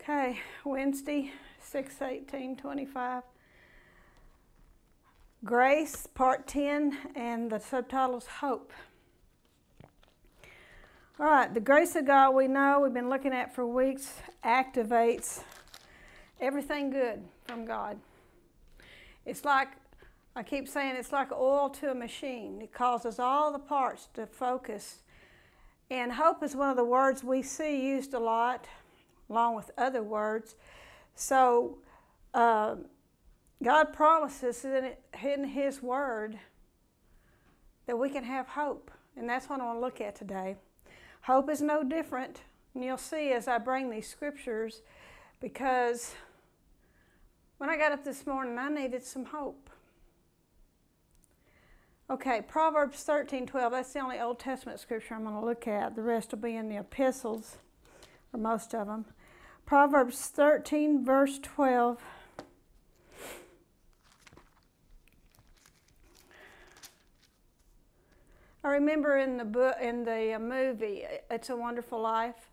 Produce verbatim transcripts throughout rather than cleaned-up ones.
Okay, Wednesday, six eighteen twenty-five. Grace, part ten, and the subtitle is Hope. All right, the grace of God we know, we've been looking at for weeks, activates everything good from God. It's like, I keep saying, it's like oil to a machine. It causes all the parts to focus. And hope is one of the words we see used a lot, along with other words. So uh, God promises in, in His Word that we can have hope. And that's what I want to look at today. Hope is no different. And you'll see as I bring these scriptures, because when I got up this morning, I needed some hope. Okay, Proverbs thirteen twelve, that's the only Old Testament scripture I'm going to look at. The rest will be in the epistles, or most of them. Proverbs thirteen, verse twelve. I remember in the book, in the movie, It's a Wonderful Life,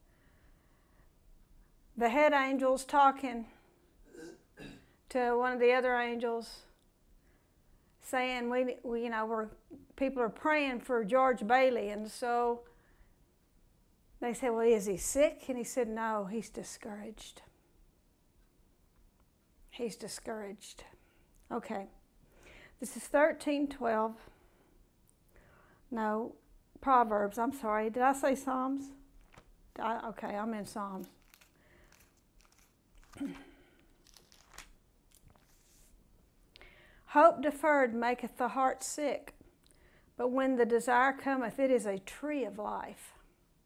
the head angel's talking to one of the other angels, saying, we, we you know, we're, people are praying for George Bailey, and so they said, well, is he sick? And he said, no, he's discouraged. He's discouraged. Okay. This is thirteen twelve. No, Proverbs, I'm sorry. Did I say Psalms? I, okay, I'm in Psalms. Hope deferred maketh the heart sick, but when the desire cometh, it is a tree of life.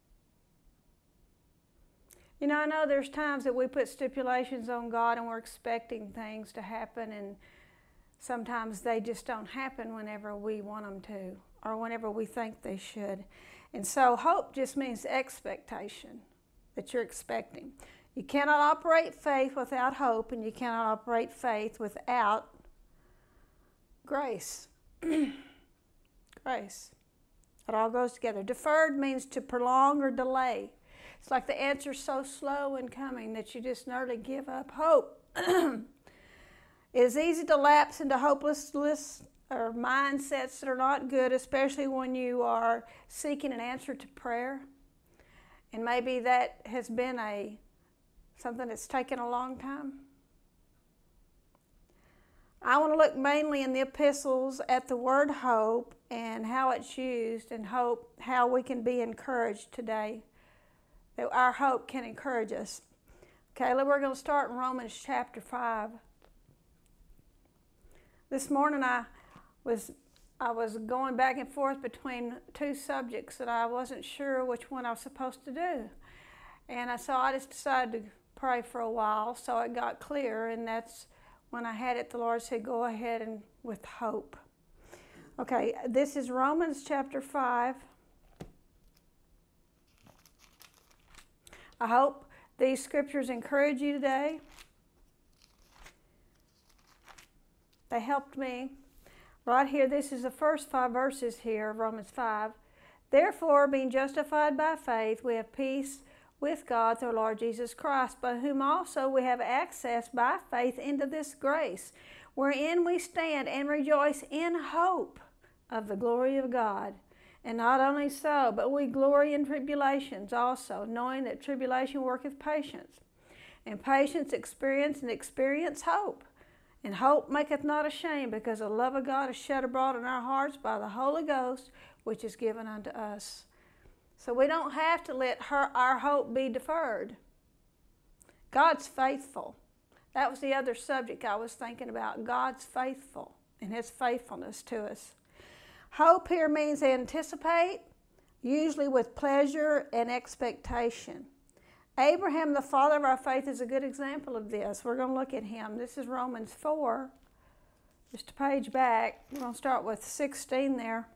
You know, I know there's times that we put stipulations on God and we're expecting things to happen, and sometimes they just don't happen whenever we want them to, or whenever we think they should. And so hope just means expectation, that you're expecting. You cannot operate faith without hope, and you cannot operate faith without grace. Grace. It all goes together. Deferred means to prolong or delay. It's like the answer's so slow in coming that you just nearly give up hope. It is easy to lapse into hopelessness or mindsets that are not good, especially when you are seeking an answer to prayer. And maybe that has been a something that's taken a long time. I want to look mainly in the epistles at the word hope and how it's used, and hope, how we can be encouraged today, that our hope can encourage us. Okay, we're going to start in Romans chapter five. This morning I was I was going back and forth between two subjects that I wasn't sure which one I was supposed to do. And I, so I just decided to pray for a while so it got clear, and that's when I had it, the Lord said, go ahead and with hope. Okay, this is Romans chapter five. I hope these scriptures encourage you today. They helped me. Right here, this is the first five verses here of Romans five. Therefore, being justified by faith, we have peace with God through our Lord Jesus Christ, by whom also we have access by faith into this grace, wherein we stand and rejoice in hope of the glory of God. And not only so, but we glory in tribulations also, knowing that tribulation worketh patience, and patience experience, and experience hope. And hope maketh not ashamed, because the love of God is shed abroad in our hearts by the Holy Ghost, which is given unto us. So we don't have to let her, our hope be deferred. God's faithful. That was the other subject I was thinking about. God's faithful and His faithfulness to us. Hope here means anticipate, usually with pleasure and expectation. Abraham, the father of our faith, is a good example of this. We're going to look at him. This is Romans four, just a page back. We're going to start with sixteen there.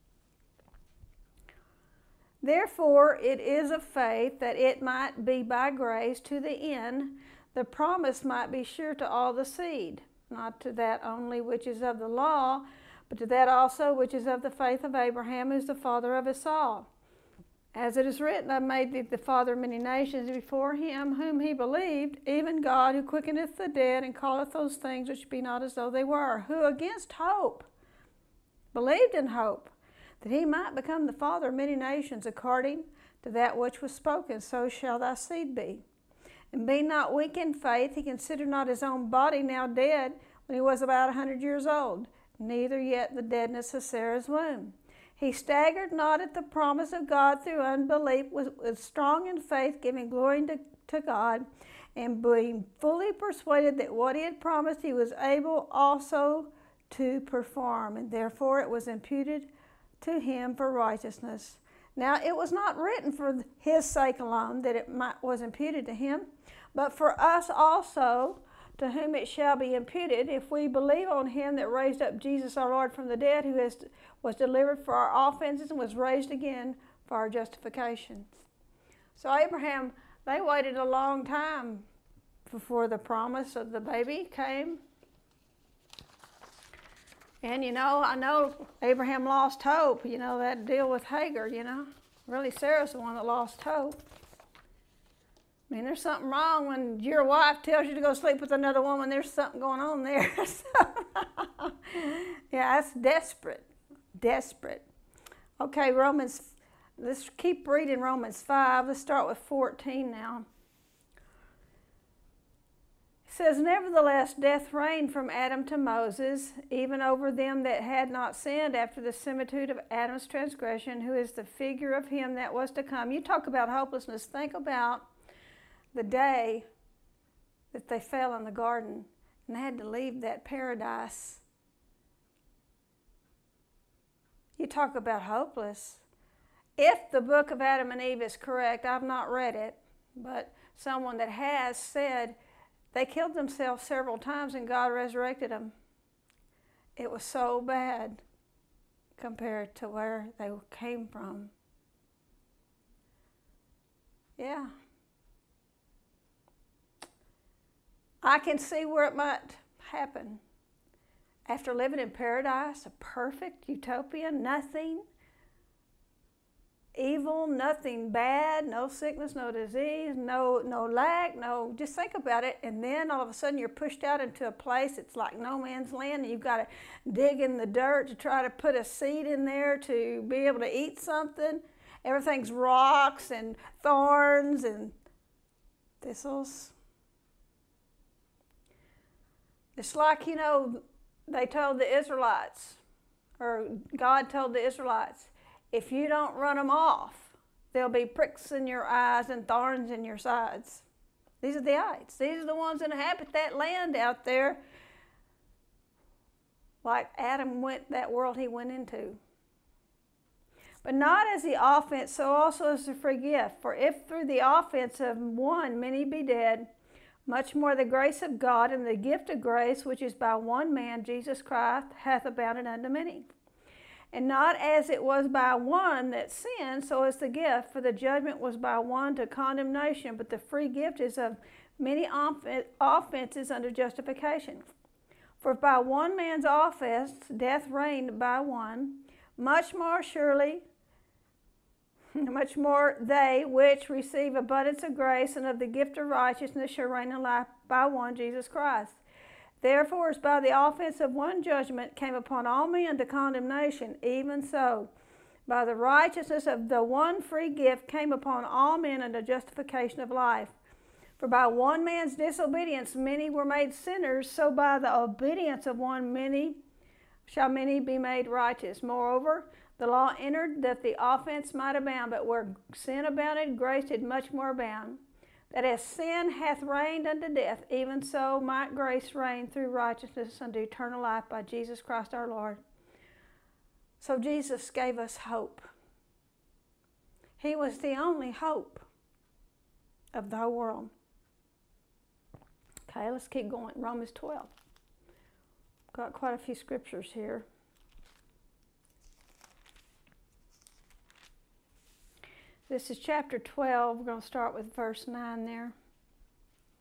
Therefore, it is of faith that it might be by grace to the end the promise might be sure to all the seed, not to that only which is of the law, but to that also which is of the faith of Abraham, who is the father of us all. As it is written, I made thee the father of many nations before him whom he believed, even God who quickeneth the dead and calleth those things which be not as though they were, who against hope believed in hope, that he might become the father of many nations, according to that which was spoken, so shall thy seed be. And being not weak in faith, he considered not his own body now dead, when he was about a hundred years old, neither yet the deadness of Sarah's womb. He staggered not at the promise of God through unbelief, was, was strong in faith, giving glory to, to God, and being fully persuaded that what he had promised he was able also to perform, and therefore it was imputed to him for righteousness. Now it was not written for his sake alone that it might, was imputed to him, but for us also, to whom it shall be imputed, if we believe on him that raised up Jesus our Lord from the dead, who has, was delivered for our offenses and was raised again for our justification. So Abraham, they waited a long time before the promise of the baby came. And you know, I know Abraham lost hope, you know, that deal with Hagar, you know. Really, Sarah's the one that lost hope. I mean, there's something wrong when your wife tells you to go sleep with another woman. There's something going on there. So, yeah, that's desperate. Desperate. Okay, Romans, let's keep reading Romans five. Let's start with fourteen now. It says, nevertheless, death reigned from Adam to Moses, even over them that had not sinned after the similitude of Adam's transgression, who is the figure of him that was to come. You talk about hopelessness. Think about the day that they fell in the garden and they had to leave that paradise. You talk about hopeless. If the book of Adam and Eve is correct, I've not read it, but someone that has said they killed themselves several times and God resurrected them. It was so bad compared to where they came from. Yeah. I can see where it might happen. After living in paradise, a perfect utopia, nothing evil, nothing bad, no sickness, no disease, no no lack, no, just think about it. And then all of a sudden you're pushed out into a place, it's like no man's land, and you've got to dig in the dirt to try to put a seed in there to be able to eat something. Everything's rocks and thorns and thistles. It's like, you know, they told the Israelites, or God told the Israelites, if you don't run them off, there'll be pricks in your eyes and thorns in your sides. These are the ites. These are the ones that inhabit that land out there. Like Adam went, that world he went into. But not as the offense, so also as the free gift. For if through the offense of one many be dead, much more the grace of God and the gift of grace, which is by one man, Jesus Christ, hath abounded unto many. And not as it was by one that sinned, so is the gift. For the judgment was by one to condemnation, but the free gift is of many offenses unto justification. For if by one man's offense death reigned by one, much more surely, much more they which receive abundance of grace and of the gift of righteousness shall reign in life by one, Jesus Christ. Therefore, as by the offense of one judgment came upon all men to condemnation, even so, by the righteousness of the one free gift came upon all men unto justification of life. For by one man's disobedience many were made sinners, so by the obedience of one many shall many be made righteous. Moreover, the law entered that the offense might abound, but where sin abounded, grace did much more abound. That as sin hath reigned unto death, even so might grace reign through righteousness unto eternal life by Jesus Christ our Lord. So Jesus gave us hope. He was the only hope of the whole world. Okay, let's keep going. Romans twelve. Got quite a few scriptures here. This is chapter twelve. We're going to start with verse nine there.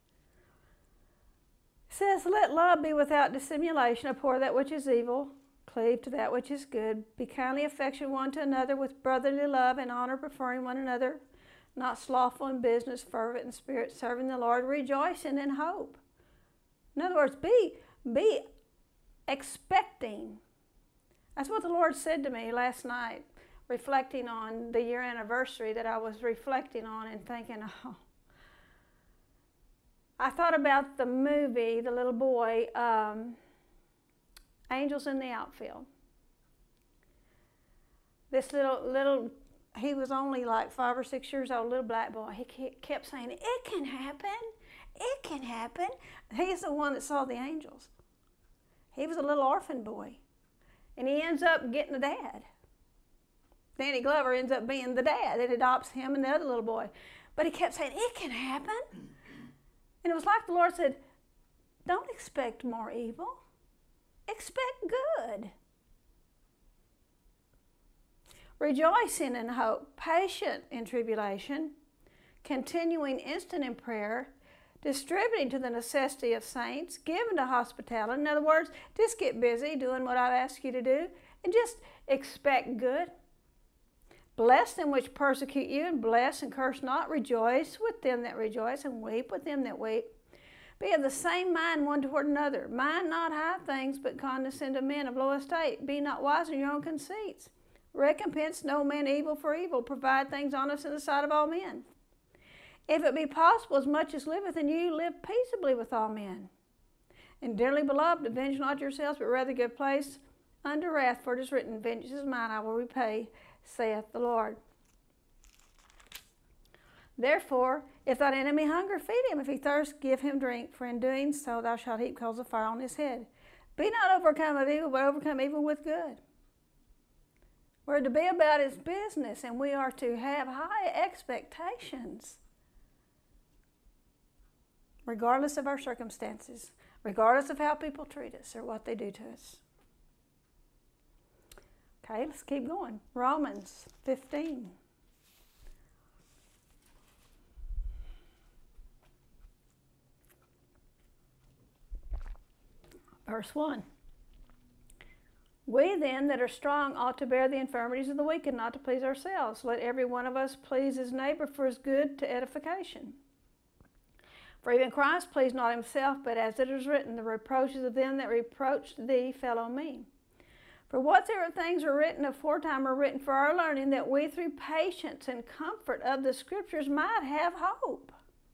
It says, let love be without dissimulation, abhor that which is evil, cleave to that which is good. Be kindly affectionate one to another with brotherly love and honor, preferring one another, not slothful in business, fervent in spirit, serving the Lord, rejoicing in hope. In other words, be, be expecting. That's what the Lord said to me last night, reflecting on the year anniversary that I was reflecting on and thinking, oh. I thought about the movie, the little boy, um, Angels in the Outfield. This little, little, he was only like five or six years old, little black boy. He kept saying, it can happen, it can happen. He's the one that saw the angels. He was a little orphan boy. And he ends up getting a dad. Danny Glover ends up being the dad and adopts him and the other little boy. But he kept saying, it can happen. And it was like the Lord said, don't expect more evil. Expect good. Rejoicing in hope, patient in tribulation, continuing instant in prayer, distributing to the necessity of saints, giving to hospitality. In other words, just get busy doing what I've asked you to do and just expect good. Bless them which persecute you, and bless and curse not. Rejoice with them that rejoice, and weep with them that weep. Be of the same mind one toward another. Mind not high things, but condescend to men of low estate. Be not wise in your own conceits. Recompense no man evil for evil. Provide things honest in the sight of all men. If it be possible, as much as liveth in you, live peaceably with all men. And dearly beloved, avenge not yourselves, but rather give place unto wrath, for it is written, vengeance is mine, I will repay, saith the Lord. Therefore, if thine enemy hunger, feed him. If he thirst, give him drink. For in doing so, thou shalt heap coals of fire on his head. Be not overcome of evil, but overcome evil with good. We're to be about his business, and we are to have high expectations, regardless of our circumstances, regardless of how people treat us or what they do to us. Okay, let's keep going. Romans fifteen. Verse one. We then that are strong ought to bear the infirmities of the weak and not to please ourselves. Let every one of us please his neighbor for his good to edification. For even Christ pleased not himself, but as it is written, the reproaches of them that reproached thee fell on me. For whatsoever things are written aforetime are written for our learning, that we through patience and comfort of the Scriptures might have hope.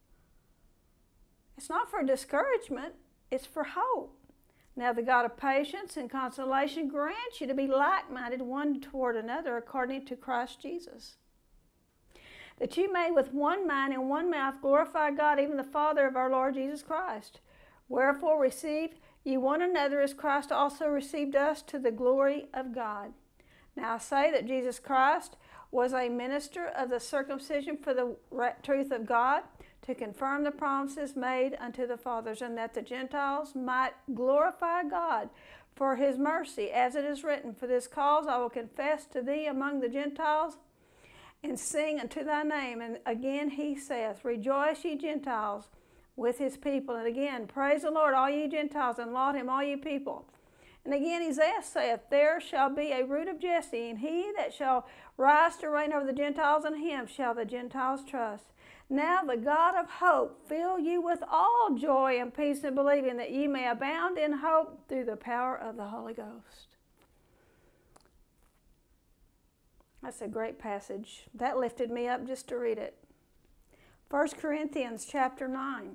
It's not for discouragement, it's for hope. Now the God of patience and consolation grants you to be like-minded one toward another according to Christ Jesus, that you may with one mind and one mouth glorify God, even the Father of our Lord Jesus Christ. Wherefore receive ye one another as Christ also received us to the glory of God. Now I say that Jesus Christ was a minister of the circumcision for the truth of God, to confirm the promises made unto the fathers, and that the Gentiles might glorify God for his mercy, as it is written, for this cause I will confess to thee among the Gentiles, and sing unto thy name. And again he saith, rejoice ye Gentiles with his people. And again, praise the Lord, all ye Gentiles, and laud him, all ye people. And again Isaiah saith, there shall be a root of Jesse, and he that shall rise to reign over the Gentiles, and him shall the Gentiles trust. Now the God of hope fill you with all joy and peace in believing, that ye may abound in hope through the power of the Holy Ghost. That's a great passage. That lifted me up just to read it. First Corinthians chapter nine.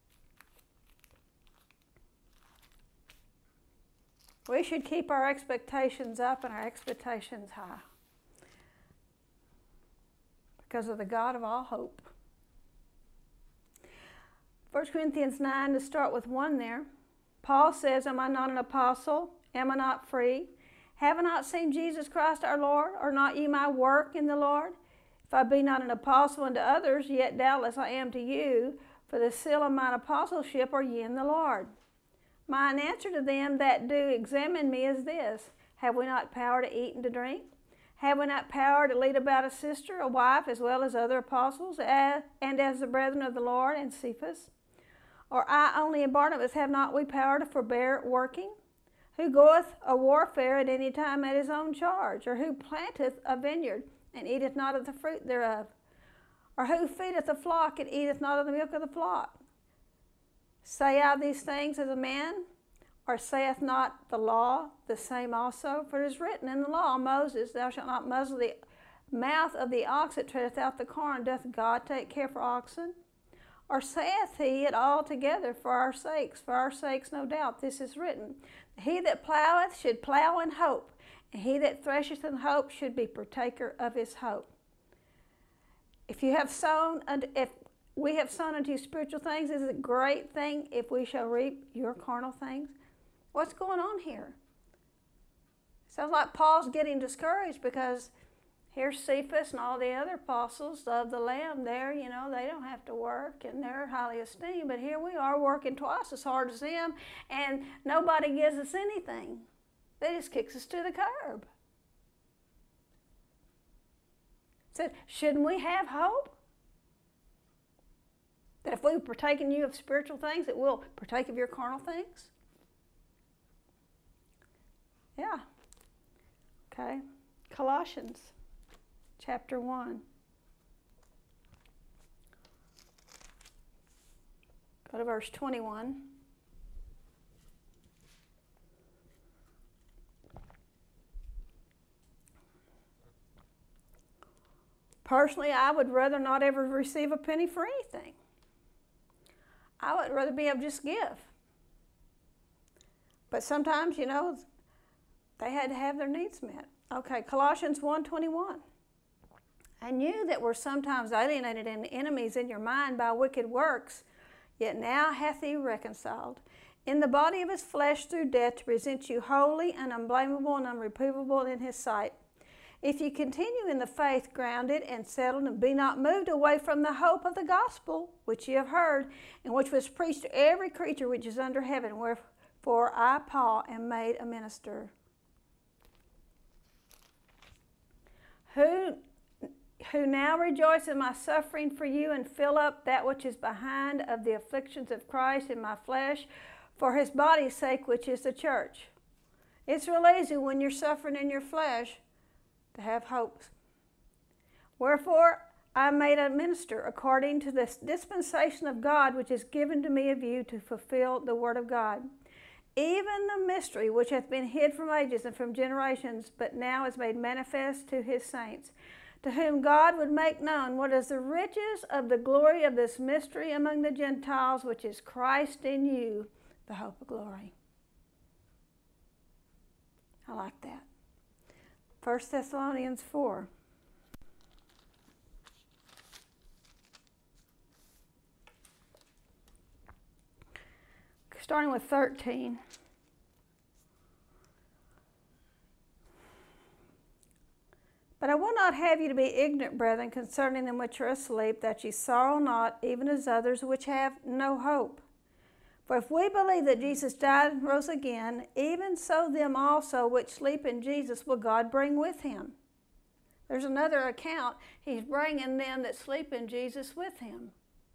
We should keep our expectations up and our expectations high, because of the God of all hope. First Corinthians nine, to start with one there. Paul says, am I not an apostle? Am I not free? Have I not seen Jesus Christ our Lord? Are not ye my work in the Lord? If I be not an apostle unto others, yet doubtless I am to you. For the seal of mine apostleship are ye in the Lord. Mine answer to them that do examine me is this: have we not power to eat and to drink? Have we not power to lead about a sister, a wife, as well as other apostles, as, and as the brethren of the Lord and Cephas? Or I only and Barnabas, have not we power to forbear working? Who goeth a warfare at any time at his own charge? Or who planteth a vineyard, and eateth not of the fruit thereof? Or who feedeth a flock, and eateth not of the milk of the flock? Say I these things as a man? Or saith not the law the same also? For it is written in the law, Moses, thou shalt not muzzle the mouth of the ox that treadeth out the corn. Doth God take care for oxen? Or saith he it altogether for our sakes? For our sakes, no doubt, this is written. He that ploweth should plow in hope, and he that thresheth in hope should be partaker of his hope. If you have sown, if we have sown unto you spiritual things, is it a great thing if we shall reap your carnal things? What's going on here? Sounds like Paul's getting discouraged because here's Cephas and all the other apostles of the Lamb there, you know, they don't have to work and they're highly esteemed, but here we are working twice as hard as them and nobody gives us anything. They just kicks us to the curb. Said, shouldn't we have hope? That if we partake in you of spiritual things, that we'll partake of your carnal things? Yeah. Okay. Colossians chapter one. Go to verse twenty-one. Personally, I would rather not ever receive a penny for anything. I would rather be able to just give. But sometimes, you know, they had to have their needs met. Okay, Colossians one twenty-one. And you that were sometimes alienated and enemies in your mind by wicked works, yet now hath he reconciled in the body of his flesh through death to present you holy and unblameable and unreprovable in his sight. If you continue in the faith, grounded and settled, and be not moved away from the hope of the gospel, which ye have heard, and which was preached to every creature which is under heaven, wherefore I, Paul, am made a minister. Who, who now rejoice in my suffering for you, and fill up that which is behind of the afflictions of Christ in my flesh, for his body's sake, which is the church. It's real easy when you're suffering in your flesh to have hopes. Wherefore I made a minister according to this dispensation of God, which is given to me of you to fulfill the word of God. Even the mystery which hath been hid from ages and from generations, but now is made manifest to his saints, to whom God would make known what is the riches of the glory of this mystery among the Gentiles, which is Christ in you, the hope of glory. I like that. First Thessalonians four. Starting with thirteen. But I will not have you to be ignorant, brethren, concerning them which are asleep, that ye sorrow not, even as others which have no hope. For if we believe that Jesus died and rose again, even so them also which sleep in Jesus will God bring with him. There's another account. He's bringing them that sleep in Jesus with him.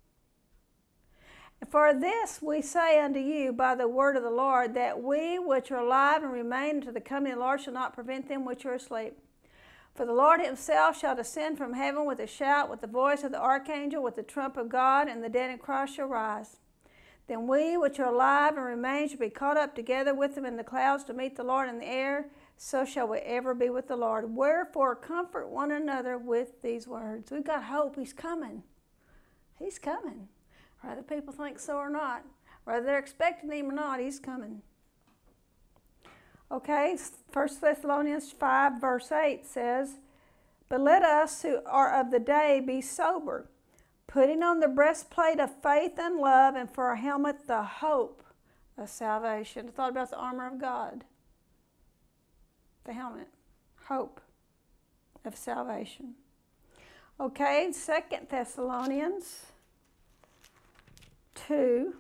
For this we say unto you by the word of the Lord, that we which are alive and remain unto the coming of the Lord shall not prevent them which are asleep. For the Lord himself shall descend from heaven with a shout, with the voice of the archangel, with the trump of God, and the dead in Christ shall rise. Then we which are alive and remain shall be caught up together with them in the clouds to meet the Lord in the air. So shall we ever be with the Lord. Wherefore comfort one another with these words. We've got hope. He's coming. He's coming. Whether people think so or not, whether they're expecting him or not, he's coming. Okay, First Thessalonians five verse eight says, But let us who are of the day be sober, putting on the breastplate of faith and love, and for a helmet the hope of salvation. I thought about the armor of God. The helmet, hope of salvation. Okay, Second Thessalonians two,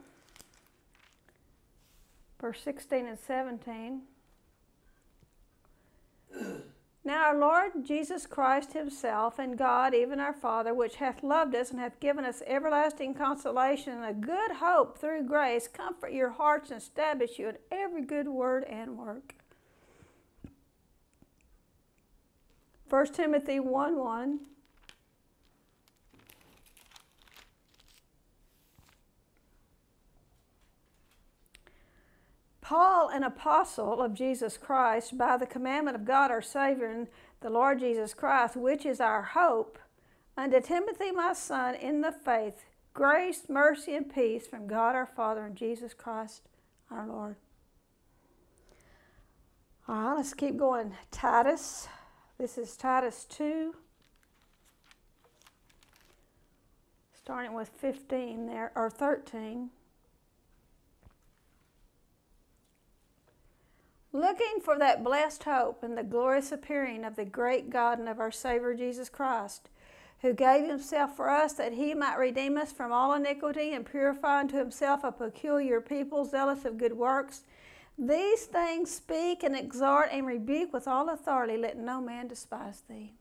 verse sixteen and seventeen. Now our Lord Jesus Christ himself, and God, even our Father, which hath loved us and hath given us everlasting consolation and a good hope through grace, comfort your hearts and establish you in every good word and work. First Timothy one one. Paul, an apostle of Jesus Christ, by the commandment of God our Savior and the Lord Jesus Christ, which is our hope, unto Timothy my son in the faith, grace, mercy, and peace from God our Father and Jesus Christ our Lord. All right, let's keep going. Titus. This is Titus two. Starting with fifteen there, or thirteen. Looking for that blessed hope and the glorious appearing of the great God and of our Savior Jesus Christ, who gave himself for us that he might redeem us from all iniquity and purify unto himself a peculiar people, zealous of good works. These things speak and exhort and rebuke with all authority. Let no man despise thee.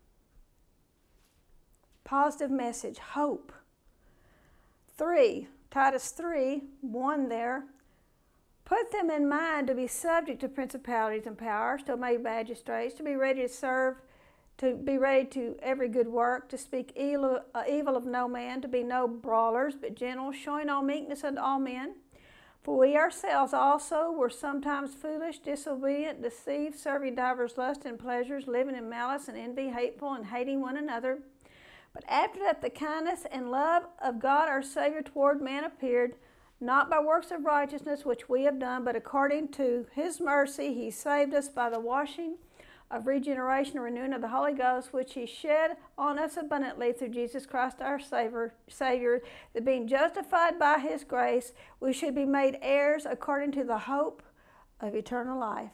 Positive message, hope. Three, Titus three, one there. Put them in mind to be subject to principalities and powers, to obey magistrates, to be ready to serve, to be ready to every good work, to speak evil, uh, evil of no man, to be no brawlers, but gentle, showing all meekness unto all men. For we ourselves also were sometimes foolish, disobedient, deceived, serving divers lusts and pleasures, living in malice and envy, hateful, and hating one another. But after that the kindness and love of God our Savior toward man appeared, not by works of righteousness which we have done, but according to his mercy he saved us by the washing of regeneration and renewing of the Holy Ghost, which he shed on us abundantly through Jesus Christ our Savior, Savior, that being justified by his grace, we should be made heirs according to the hope of eternal life.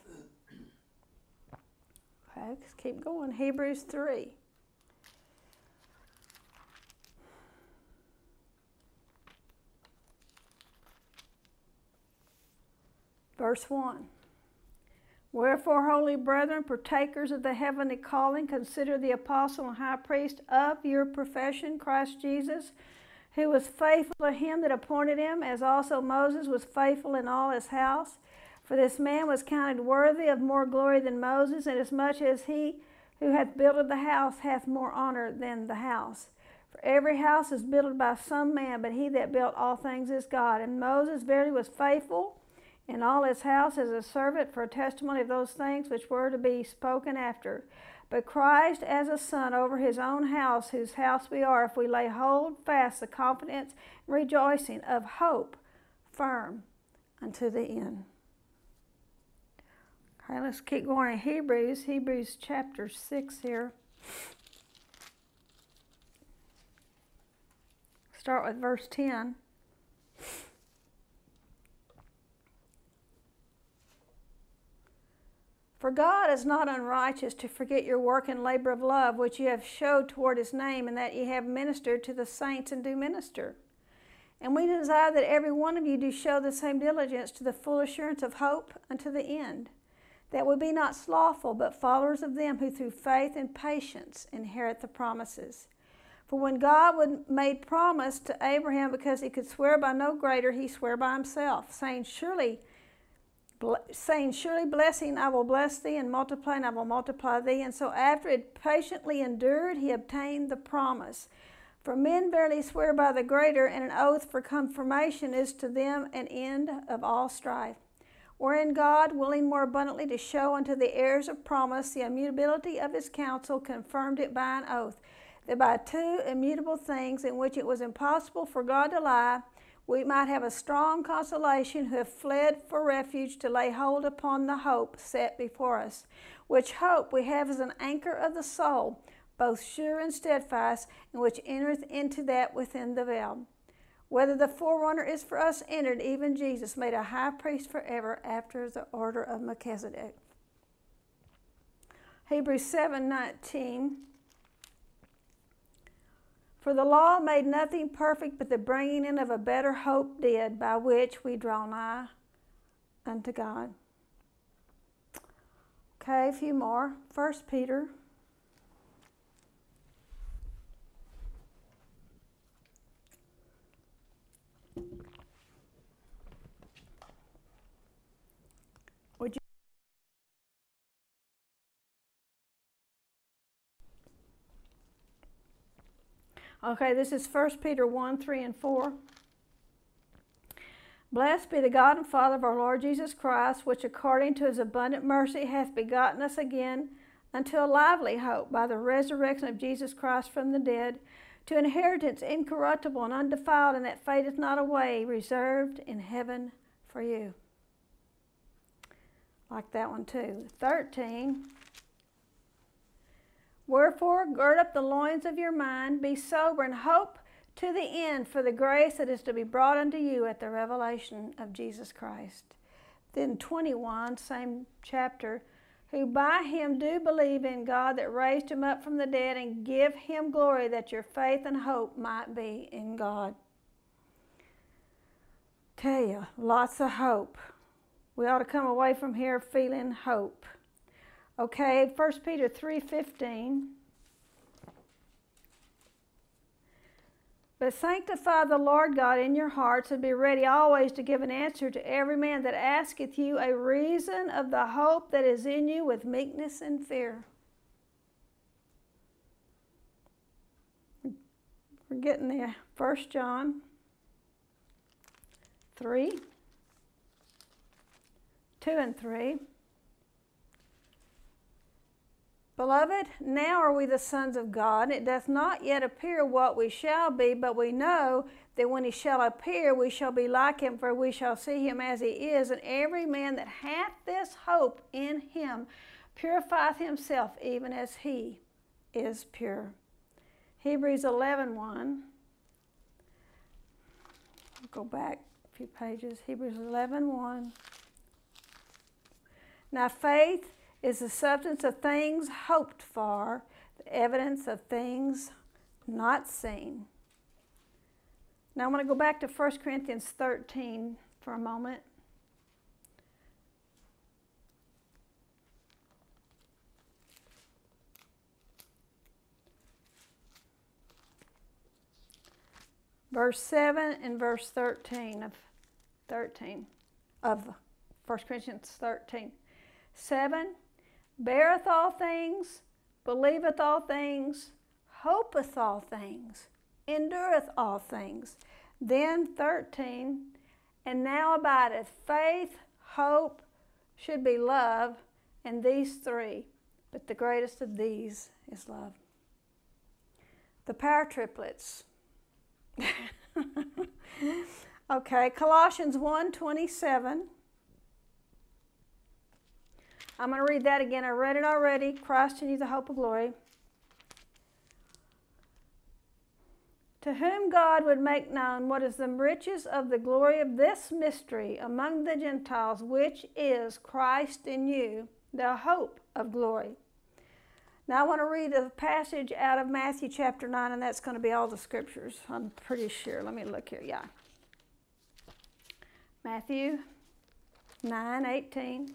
Okay, let's keep going. Hebrews three. Verse one. Wherefore, holy brethren, partakers of the heavenly calling, consider the apostle and high priest of your profession, Christ Jesus, who was faithful to him that appointed him, as also Moses was faithful in all his house. For this man was counted worthy of more glory than Moses, inasmuch as he who hath builded the house hath more honor than the house. For every house is built by some man, but he that built all things is God. And Moses verily was faithful in all his house as a servant for a testimony of those things which were to be spoken after. But Christ as a son over his own house, whose house we are, if we lay hold fast the confidence and rejoicing of hope firm unto the end. Okay, let's keep going in Hebrews, Hebrews chapter six here. Start with verse ten. For God is not unrighteous to forget your work and labor of love, which you have showed toward his name, and that ye have ministered to the saints and do minister. And we desire that every one of you do show the same diligence to the full assurance of hope unto the end, that we be not slothful, but followers of them who through faith and patience inherit the promises. For when God would made promise to Abraham, because he could swear by no greater, he sware by himself, saying, Surely saying, Surely blessing I will bless thee, and multiplying I will multiply thee. And so after it patiently endured, he obtained the promise. For men verily swear by the greater, and an oath for confirmation is to them an end of all strife. Wherein God, willing more abundantly to show unto the heirs of promise the immutability of his counsel, confirmed it by an oath, that by two immutable things in which it was impossible for God to lie, we might have a strong consolation who have fled for refuge to lay hold upon the hope set before us, which hope we have as an anchor of the soul, both sure and steadfast, and which entereth into that within the veil. Whether the forerunner is for us entered, even Jesus, made a high priest forever after the order of Melchizedek. Hebrews seven nineteen. For the law made nothing perfect, but the bringing in of a better hope did, by which we draw nigh unto God. Okay, a few more. First Peter Okay, this is First Peter one, three, and four. Blessed be the God and Father of our Lord Jesus Christ, which according to his abundant mercy hath begotten us again unto a lively hope by the resurrection of Jesus Christ from the dead, to inheritance incorruptible and undefiled, and that fadeth not away, reserved in heaven for you. Like that one too. thirteen. Wherefore, gird up the loins of your mind, be sober, and hope to the end for the grace that is to be brought unto you at the revelation of Jesus Christ. Then twenty-one, same chapter, who by him do believe in God that raised him up from the dead, and give him glory, that your faith and hope might be in God. Tell you, lots of hope. We ought to come away from here feeling hope. Okay, First Peter three fifteen. But sanctify the Lord God in your hearts, and be ready always to give an answer to every man that asketh you a reason of the hope that is in you with meekness and fear. We're getting there. First John three, two and three. Beloved, now are we the sons of God, and it doth not yet appear what we shall be, but we know that when he shall appear, we shall be like him, for we shall see him as he is. And every man that hath this hope in him purifieth himself, even as he is pure. Hebrews eleven one. I'll go back a few pages. Hebrews eleven one. Now faith is the substance of things hoped for, the evidence of things not seen. Now I want to go back to First Corinthians thirteen for a moment. Verse seven and verse thirteen of thirteen of First Corinthians thirteen. seven. Beareth all things, believeth all things, hopeth all things, endureth all things. Then thirteen, and now abideth faith, hope, should be love, and these three, but the greatest of these is love. The power triplets. Okay, Colossians one twenty-seven. I'm going to read that again. I read it already. Christ in you, the hope of glory. To whom God would make known what is the riches of the glory of this mystery among the Gentiles, which is Christ in you, the hope of glory. Now I want to read a passage out of Matthew chapter nine, and that's going to be all the scriptures, I'm pretty sure. Let me look here. Yeah. Matthew nine eighteen.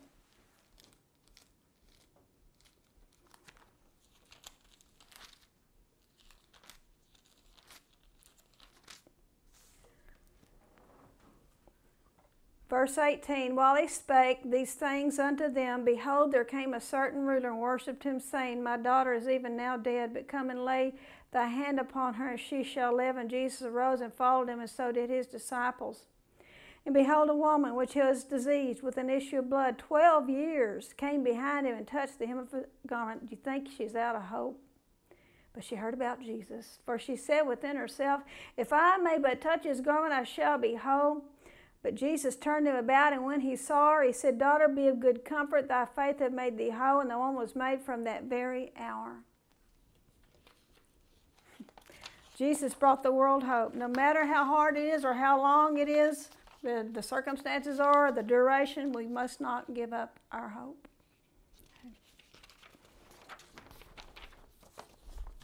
Verse eighteen, while he spake these things unto them, behold, there came a certain ruler and worshipped him, saying, My daughter is even now dead, but come and lay thy hand upon her, and she shall live. And Jesus arose and followed him, and so did his disciples. And behold, a woman which was diseased with an issue of blood twelve years came behind him and touched the hem of his garment. Do you think she's out of hope? But she heard about Jesus. For she said within herself, If I may but touch his garment, I shall be whole. But Jesus turned him about, and when he saw her, he said, Daughter, be of good comfort, thy faith hath made thee whole. And the woman was made from that very hour. Jesus brought the world hope. No matter how hard it is or how long it is, the, the circumstances are, the duration, we must not give up our hope.